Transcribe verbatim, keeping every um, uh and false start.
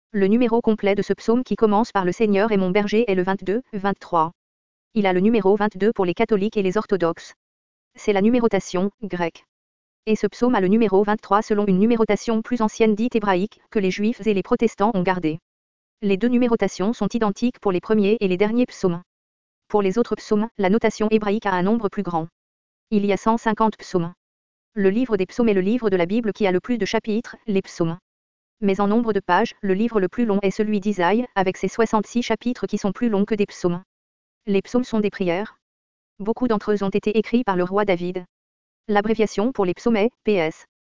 Le numéro complet de ce psaume qui commence par « Le Seigneur est mon berger » est le vingt-deux, vingt-trois. Il a le numéro vingt-deux pour les catholiques et les orthodoxes. C'est la numérotation grecque. Et ce psaume a le numéro vingt-trois selon une numérotation plus ancienne dite hébraïque, que les juifs et les protestants ont gardée. Les deux numérotations sont identiques pour les premiers et les derniers psaumes. Pour les autres psaumes, la notation hébraïque a un nombre plus grand. Il y a cent cinquante psaumes. Le livre des psaumes est le livre de la Bible qui a le plus de chapitres, les psaumes. Mais en nombre de pages, le livre le plus long est celui d'Isaïe, avec ses soixante-six chapitres qui sont plus longs que des psaumes. Les psaumes sont des prières. Beaucoup d'entre eux ont été écrits par le roi David. L'abréviation pour les psaumes est P S.